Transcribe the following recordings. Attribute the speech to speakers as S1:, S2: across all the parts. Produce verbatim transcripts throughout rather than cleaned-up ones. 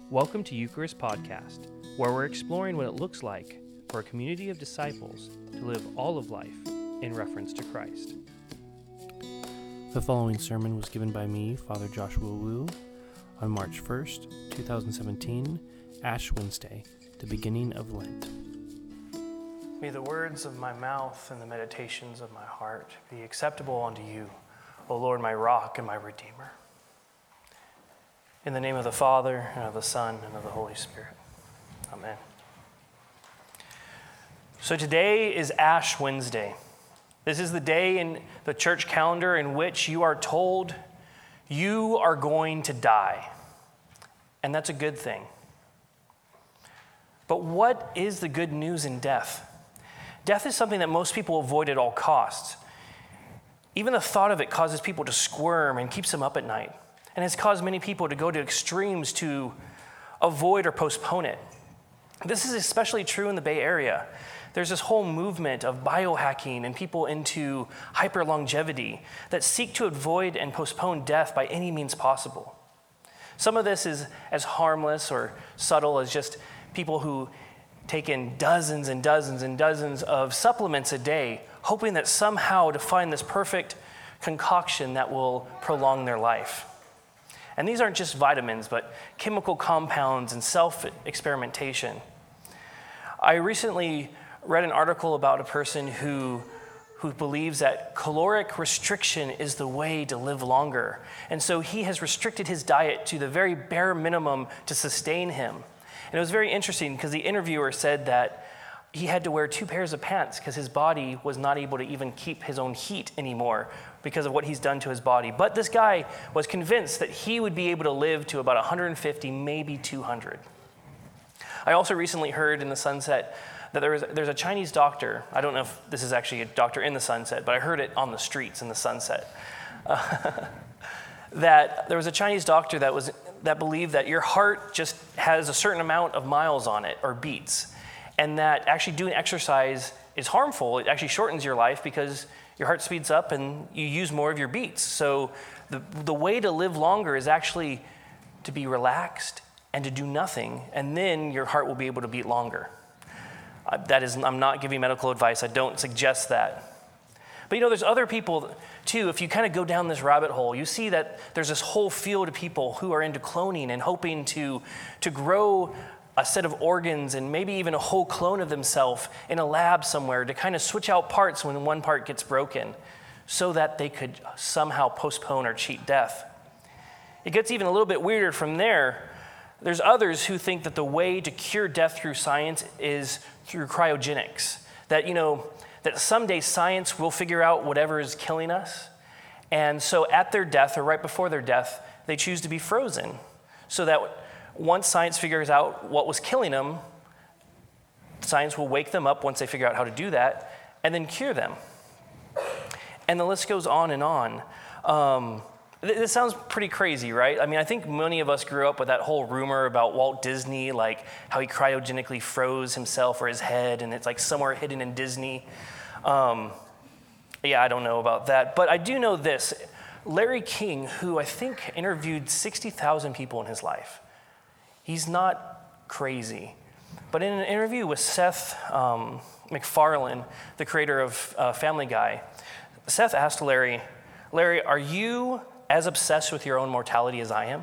S1: Welcome to Eucharist Podcast, where we're exploring what it looks like for a community of disciples to live all of life in reference to Christ. The following sermon was given by me, Father Joshua Wu, on March first, twenty seventeen, Ash Wednesday, the beginning of Lent. May the words of my mouth and the meditations of my heart be acceptable unto you, O Lord, my rock and my redeemer. In the name of the Father, and of the Son, and of the Holy Spirit. Amen. So today is Ash Wednesday. This is the day in the church calendar in which you are told you are going to die. And that's a good thing. But what is the good news in death? Death is something that most people avoid at all costs. Even the thought of it causes people to squirm and keeps them up at night, and has caused many people to go to extremes to avoid or postpone it. This is especially true in the Bay Area. There's this whole movement of biohacking and people into hyper-longevity that seek to avoid and postpone death by any means possible. Some of this is as harmless or subtle as just people who take in dozens and dozens and dozens of supplements a day, hoping that somehow to find this perfect concoction that will prolong their life. And these aren't just vitamins, but chemical compounds and self-experimentation. I recently read an article about a person who, who believes that caloric restriction is the way to live longer. And so he has restricted his diet to the very bare minimum to sustain him. And it was very interesting because the interviewer said that he had to wear two pairs of pants because his body was not able to even keep his own heat anymore because of what he's done to his body. But this guy was convinced that he would be able to live to about one hundred fifty, maybe two hundred. I also recently heard in the Sunset that there was, there's a Chinese doctor. I don't know if this is actually a doctor in the Sunset, but I heard it on the streets in the Sunset. Uh, that there was a Chinese doctor that was that believed that your heart just has a certain amount of miles on it or beats, and that actually doing exercise is harmful. It actually shortens your life because your heart speeds up and you use more of your beats. So the, the way to live longer is actually to be relaxed and to do nothing, and then your heart will be able to beat longer. Uh, that is, I'm not giving medical advice. I don't suggest that. But you know, there's other people too. If you kind of go down this rabbit hole, you see that there's this whole field of people who are into cloning and hoping to, to grow a set of organs and maybe even a whole clone of themselves in a lab somewhere to kind of switch out parts when one part gets broken so that they could somehow postpone or cheat death. It gets even a little bit weirder from there. There's others who think that the way to cure death through science is through cryogenics. That, you know, that someday science will figure out whatever is killing us. And so at their death or right before their death, they choose to be frozen so that once science figures out what was killing them, science will wake them up once they figure out how to do that and then cure them. And the list goes on and on. Um, this sounds pretty crazy, right? I mean, I think many of us grew up with that whole rumor about Walt Disney, like how he cryogenically froze himself or his head, and it's like somewhere hidden in Disney. Um, yeah, I don't know about that. But I do know this. Larry King, who I think interviewed sixty thousand people in his life, he's not crazy. But in an interview with Seth um, MacFarlane, the creator of uh, Family Guy, Seth asked Larry, Larry, are you as obsessed with your own mortality as I am?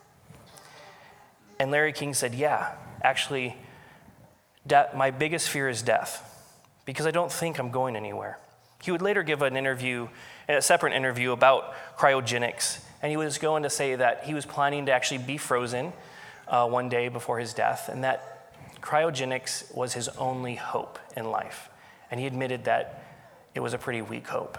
S1: And Larry King said, yeah, actually, de- my biggest fear is death because I don't think I'm going anywhere. He would later give an interview, a separate interview about cryogenics, and he was going to say that he was planning to actually be frozen Uh, one day before his death, and that cryogenics was his only hope in life. And he admitted that it was a pretty weak hope.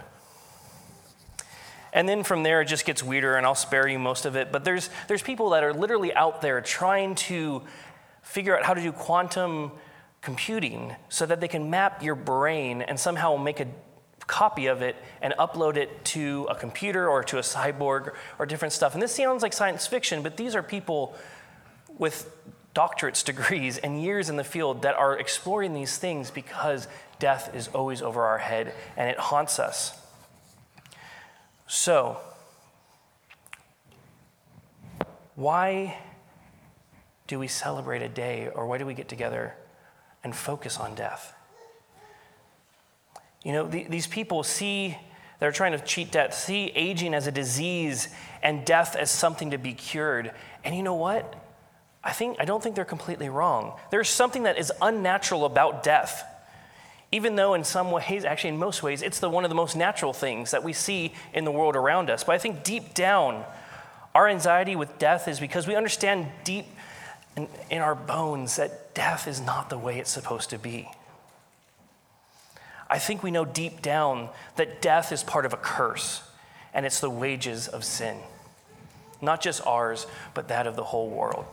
S1: And then from there, it just gets weirder, and I'll spare you most of it. But there's there's people that are literally out there trying to figure out how to do quantum computing so that they can map your brain and somehow make a copy of it and upload it to a computer or to a cyborg or different stuff. And this sounds like science fiction, but these are people with doctorate's degrees and years in the field that are exploring these things because death is always over our head and it haunts us. So, why do we celebrate a day, or why do we get together and focus on death? You know, the, these people see, they're trying to cheat death, see aging as a disease and death as something to be cured. And you know what? I think I don't think they're completely wrong. There's something that is unnatural about death. Even though in some ways, actually in most ways, it's the one of the most natural things that we see in the world around us. But I think deep down, our anxiety with death is because we understand deep in, in our bones that death is not the way it's supposed to be. I think we know deep down that death is part of a curse, and it's the wages of sin. Not just ours, but that of the whole world.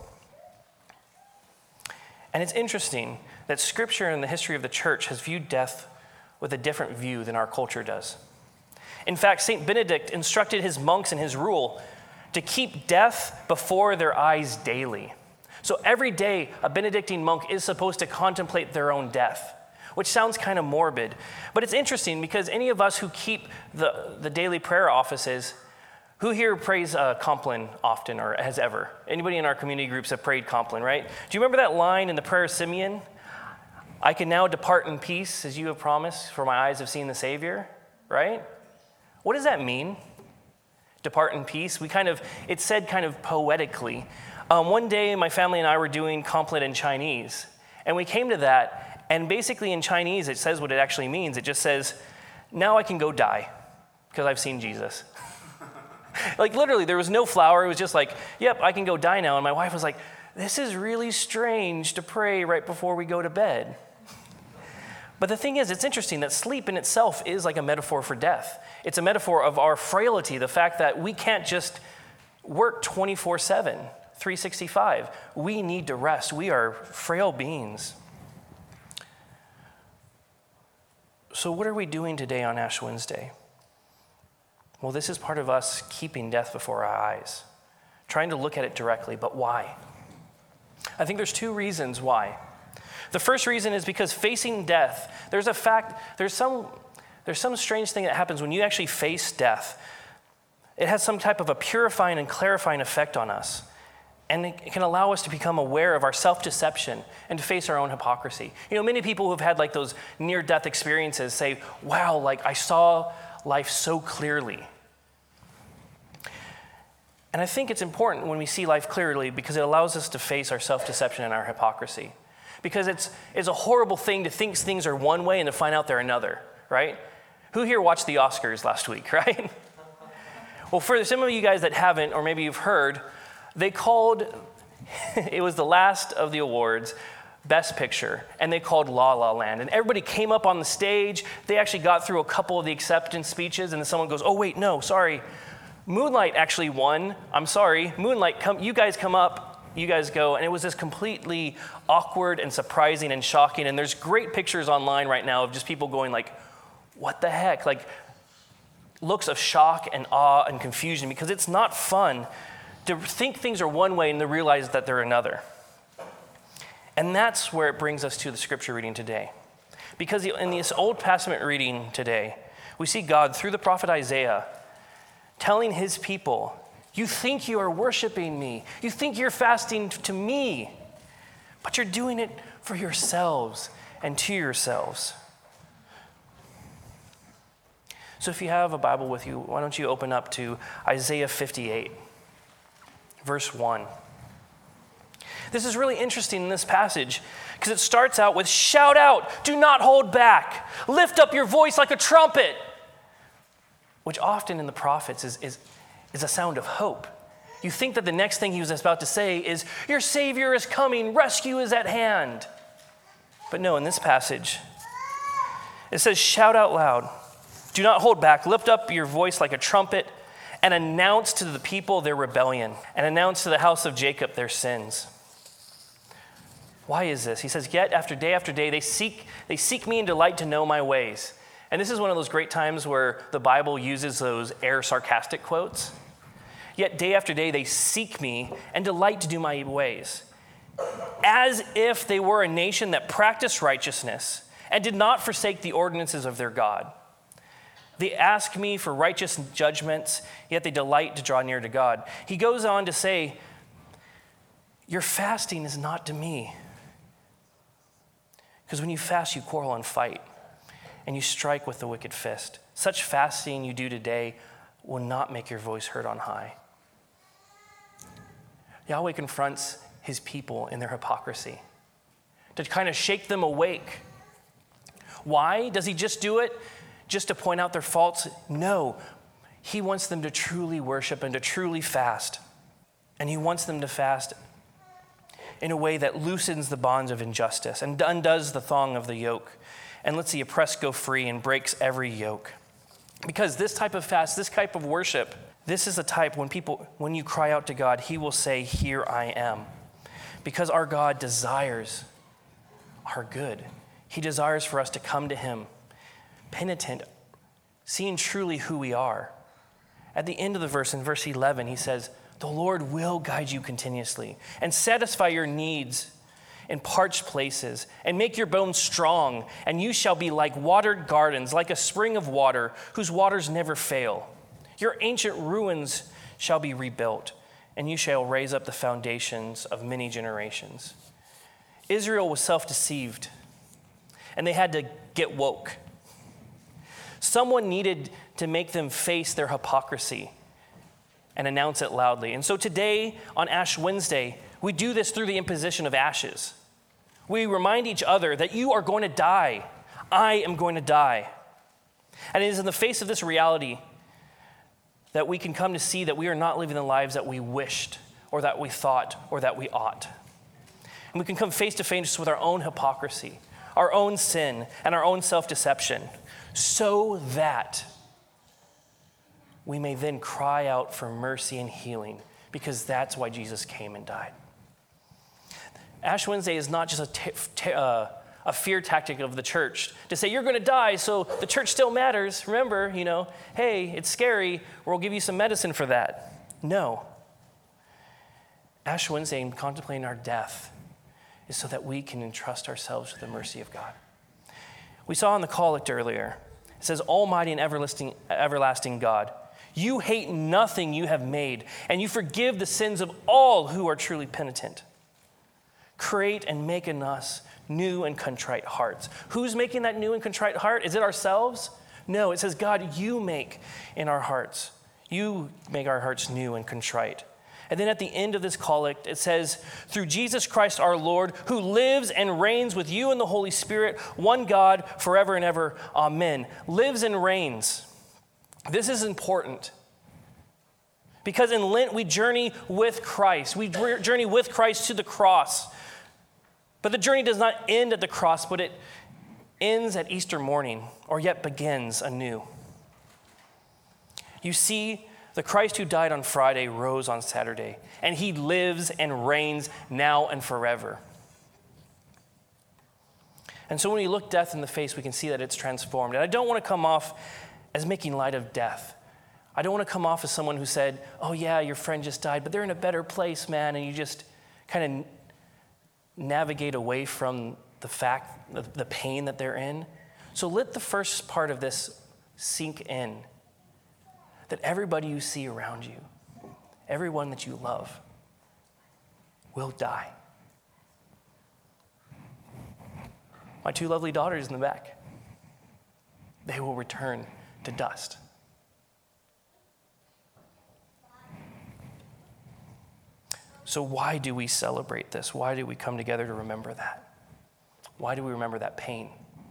S1: And it's interesting that Scripture and the history of the church has viewed death with a different view than our culture does. In fact, Saint Benedict instructed his monks in his rule to keep death before their eyes daily. So every day, a Benedictine monk is supposed to contemplate their own death, which sounds kind of morbid. But it's interesting because any of us who keep the, the daily prayer offices, who here prays uh, Compline often or has ever? Anybody in our community groups have prayed Compline, right? Do you remember that line in the prayer of Simeon? I can now depart in peace as you have promised, for my eyes have seen the Savior, right? What does that mean? Depart in peace? We kind of, it's said kind of poetically. Um, one day my family and I were doing Compline in Chinese, and we came to that. And basically in Chinese, it says what it actually means. It just says, now I can go die because I've seen Jesus. Like literally, there was no flower. It was just like, yep, I can go die now. And my wife was like, this is really strange to pray right before we go to bed. But the thing is, it's interesting that sleep in itself is like a metaphor for death. It's a metaphor of our frailty, the fact that we can't just work twenty-four seven, three sixty-five. We need to rest. We are frail beings. So what are we doing today on Ash Wednesday? Well, this is part of us keeping death before our eyes, trying to look at it directly, but why? I think there's two reasons why. The first reason is because facing death, there's a fact, there's some, there's some strange thing that happens when you actually face death. It has some type of a purifying and clarifying effect on us. And it can allow us to become aware of our self-deception and to face our own hypocrisy. You know, many people who've had like those near-death experiences say, wow, like I saw life so clearly. And I think it's important when we see life clearly because it allows us to face our self-deception and our hypocrisy. Because it's, it's a horrible thing to think things are one way and to find out they're another, right? Who here watched the Oscars last week, right? Well, for some of you guys that haven't, or maybe you've heard, they called, it was the last of the awards, Best Picture, and they called La La Land. And everybody came up on the stage. They actually got through a couple of the acceptance speeches, and then someone goes, oh, wait, no, sorry. Moonlight actually won. I'm sorry. Moonlight, come, you guys come up, you guys go. And it was this completely awkward and surprising and shocking. And there's great pictures online right now of just people going like, what the heck? Like looks of shock and awe and confusion because it's not fun to think things are one way and to realize that they're another. And that's where it brings us to the scripture reading today. Because in this Old Testament reading today, we see God through the prophet Isaiah telling his people, you think you are worshiping me. You think you're fasting to me, but you're doing it for yourselves and to yourselves. So if you have a Bible with you, why don't you open up to Isaiah fifty-eight. Verse one. This is really interesting in this passage because it starts out with, shout out, do not hold back, lift up your voice like a trumpet, which often in the prophets is, is, is a sound of hope. You think that the next thing he was about to say is, your Savior is coming, rescue is at hand. But no, in this passage, it says, shout out loud, do not hold back, lift up your voice like a trumpet, and announce to the people their rebellion, and announce to the house of Jacob their sins. Why is this? He says, yet after day after day, they seek, they seek me and delight to know my ways. And this is one of those great times where the Bible uses those air sarcastic quotes. Yet day after day, they seek me and delight to do my ways. As if they were a nation that practiced righteousness and did not forsake the ordinances of their God. They ask me for righteous judgments, yet they delight to draw near to God. He goes on to say, Your fasting is not to me. Because when you fast, you quarrel and fight, and you strike with the wicked fist. Such fasting you do today will not make your voice heard on high. Yahweh confronts his people in their hypocrisy to kind of shake them awake. Why? Does he just do it just to point out their faults? No. He wants them to truly worship and to truly fast. And he wants them to fast in a way that loosens the bonds of injustice and undoes the thong of the yoke and lets the oppressed go free and breaks every yoke. Because this type of fast, this type of worship, this is the type when people, when you cry out to God, he will say, "Here I am." Because our God desires our good. He desires for us to come to him, penitent, seeing truly who we are. At the end of the verse, in verse eleven, he says, "The Lord will guide you continuously and satisfy your needs in parched places and make your bones strong, and you shall be like watered gardens, like a spring of water whose waters never fail. Your ancient ruins shall be rebuilt, and you shall raise up the foundations of many generations." Israel was self-deceived, and they had to get woke. Someone needed to make them face their hypocrisy and announce it loudly. And so today, on Ash Wednesday, we do this through the imposition of ashes. We remind each other that you are going to die. I am going to die. And it is in the face of this reality that we can come to see that we are not living the lives that we wished or that we thought or that we ought. And we can come face to face with our own hypocrisy, our own sin, and our own self-deception, so that we may then cry out for mercy and healing, because that's why Jesus came and died. Ash Wednesday is not just a, t- t- uh, a fear tactic of the church to say, you're going to die, so the church still matters. Remember, you know, hey, it's scary, we'll give you some medicine for that. No. Ash Wednesday and contemplating our death is so that we can entrust ourselves to the mercy of God. We saw in the collect earlier, it says, "Almighty and everlasting, everlasting God, you hate nothing you have made, and you forgive the sins of all who are truly penitent. Create and make in us new and contrite hearts." Who's making that new and contrite heart? Is it ourselves? No, it says, God, you make in our hearts. You make our hearts new and contrite. And then at the end of this collect, it says, "Through Jesus Christ our Lord, who lives and reigns with you in the Holy Spirit, one God, forever and ever. Amen." Lives and reigns. This is important. Because in Lent, we journey with Christ. We journey with Christ to the cross. But the journey does not end at the cross, but it ends at Easter morning, or yet begins anew. You see, the Christ who died on Friday rose on Saturday, and he lives and reigns now and forever. And so when we look death in the face, we can see that it's transformed. And I don't want to come off as making light of death. I don't want to come off as someone who said, "Oh yeah, your friend just died, but they're in a better place, man," and you just kind of navigate away from the fact, the, the pain that they're in. So let the first part of this sink in, that everybody you see around you, everyone that you love, will die. My two lovely daughters in the back, they will return to dust. So why do we celebrate this? Why do we come together to remember that? Why do we remember that pain?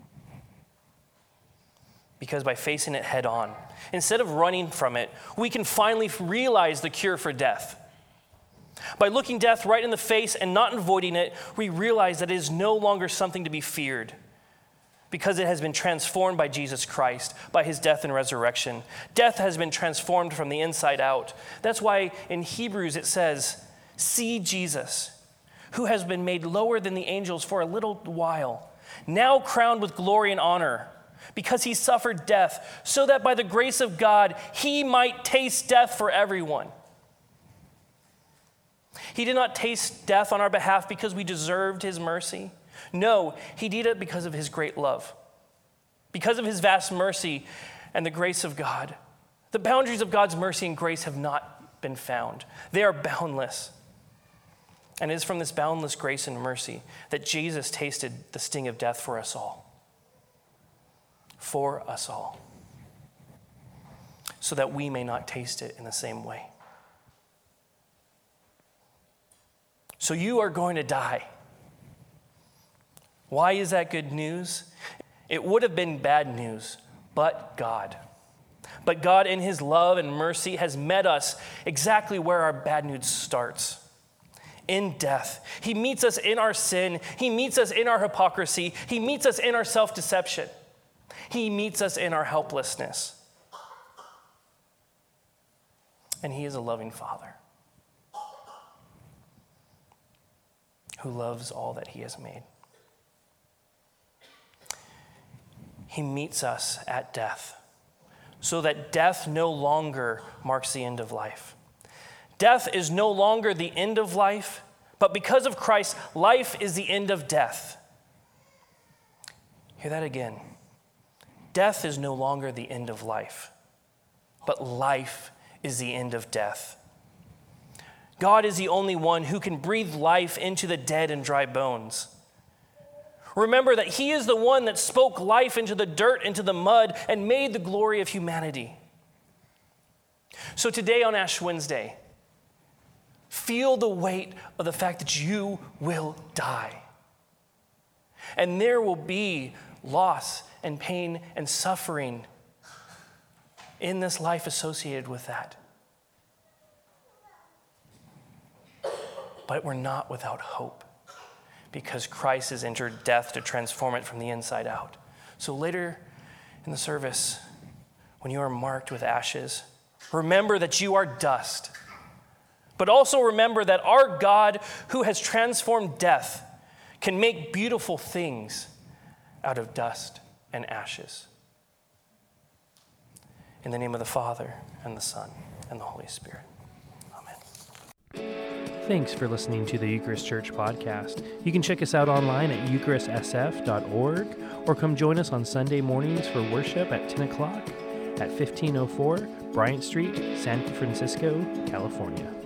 S1: Because by facing it head on, instead of running from it, we can finally realize the cure for death. By looking death right in the face and not avoiding it, we realize that it is no longer something to be feared, because it has been transformed by Jesus Christ, by his death and resurrection. Death has been transformed from the inside out. That's why in Hebrews it says, "See Jesus, who has been made lower than the angels for a little while, now crowned with glory and honor, because he suffered death, so that by the grace of God, he might taste death for everyone." He did not taste death on our behalf because we deserved his mercy. No, he did it because of his great love, because of his vast mercy and the grace of God. The boundaries of God's mercy and grace have not been found. They are boundless. And it is from this boundless grace and mercy that Jesus tasted the sting of death for us all. For us all. So that we may not taste it in the same way. So you are going to die. Why is that good news? It would have been bad news, but God. But God, in his love and mercy, has met us exactly where our bad news starts. In death. He meets us in our sin. He meets us in our hypocrisy. He meets us in our self-deception. He meets us in our helplessness. And he is a loving Father who loves all that he has made. He meets us at death so that death no longer marks the end of life. Death is no longer the end of life, but because of Christ, life is the end of death. Hear that again. Death is no longer the end of life, but life is the end of death. God is the only one who can breathe life into the dead and dry bones. Remember that he is the one that spoke life into the dirt, into the mud, and made the glory of humanity. So today on Ash Wednesday, feel the weight of the fact that you will die. And there will be loss and pain and suffering in this life associated with that. But we're not without hope because Christ has entered death to transform it from the inside out. So later in the service, when you are marked with ashes, remember that you are dust. But also remember that our God, who has transformed death, can make beautiful things out of dust and ashes. In the name of the Father, and the Son, and the Holy Spirit. Amen.
S2: Thanks for listening to the Eucharist Church podcast. You can check us out online at eucharist s f dot org or come join us on Sunday mornings for worship at ten o'clock at fifteen oh four Bryant Street, San Francisco, California.